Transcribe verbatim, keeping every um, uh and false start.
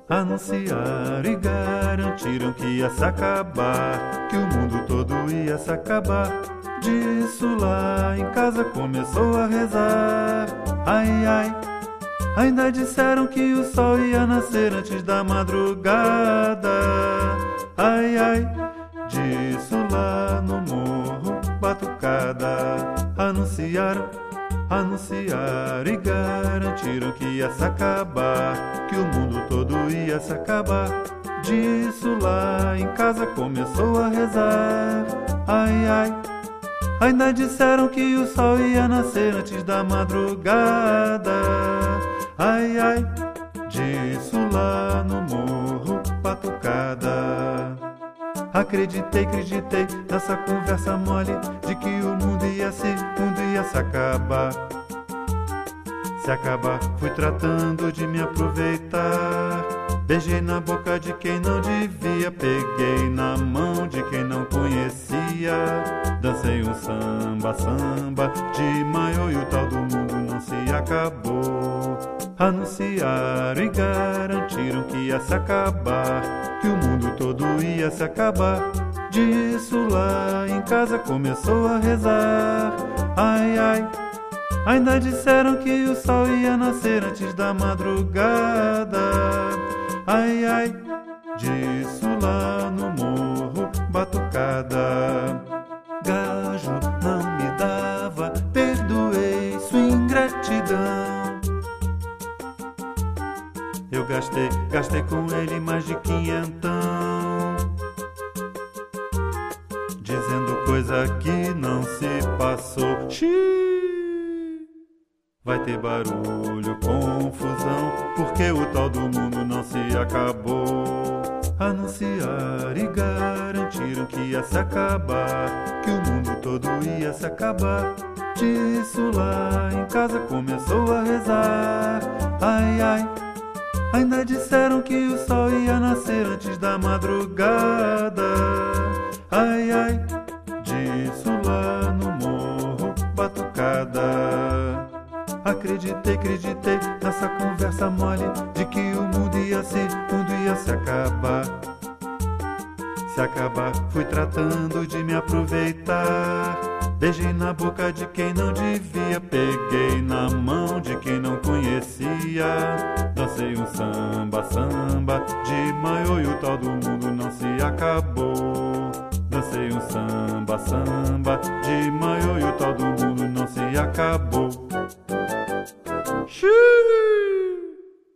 Anunciaram e garantiram que ia se acabar, que o mundo todo ia se acabar. Disso lá em casa começou a rezar. Ai, ai, ainda disseram que o sol ia nascer antes da madrugada. Ai, ai, disso lá no morro Batucada. Anunciaram, anunciaram e garantiram que ia se acabar, que o mundo todo ia se acabar. Disso lá em casa começou a rezar. Ai, ai, ainda disseram que o sol ia nascer antes da madrugada. Ai, ai, disso lá no morro Batucada. Acreditei, acreditei nessa conversa mole de que o mundo ia se, mundo ia se acabar. Se acabar, fui tratando de me aproveitar. Beijei na boca de quem não devia, peguei na mão de quem não conhecia. Dancei um samba, samba de maiô e o tal do mundo não se acabou. Anunciaram e garantiram que ia se acabar, que o mundo todo ia se acabar. Disso lá em casa começou a rezar. Ai, ai, ainda disseram que o sol ia nascer antes da madrugada. Ai, ai, disso lá no morro Batucada. Gajo não me dava, perdoei sua ingratidão. Eu gastei, gastei com ele mais de quinhentão, dizendo coisa que não se passou. Xiii. Vai ter barulho, confusão, porque o tal do mundo não se acabou. Anunciaram e garantiram que ia se acabar, que o mundo todo ia se acabar. Disso lá em casa começou a rezar. Ai, ai, ainda disseram que o sol ia nascer antes da madrugada. Ai, ai, disso lá no morro Batucada. Acreditei, acreditei nessa conversa mole de que o mundo ia se, mundo ia se acabar. Se acabar, fui tratando de me aproveitar. Beijei na boca de quem não devia, peguei na mão de quem não conhecia. Dancei um samba, samba de maiô e o tal do mundo não se acabou. Dancei um samba, samba de maiô e o tal do mundo não se acabou.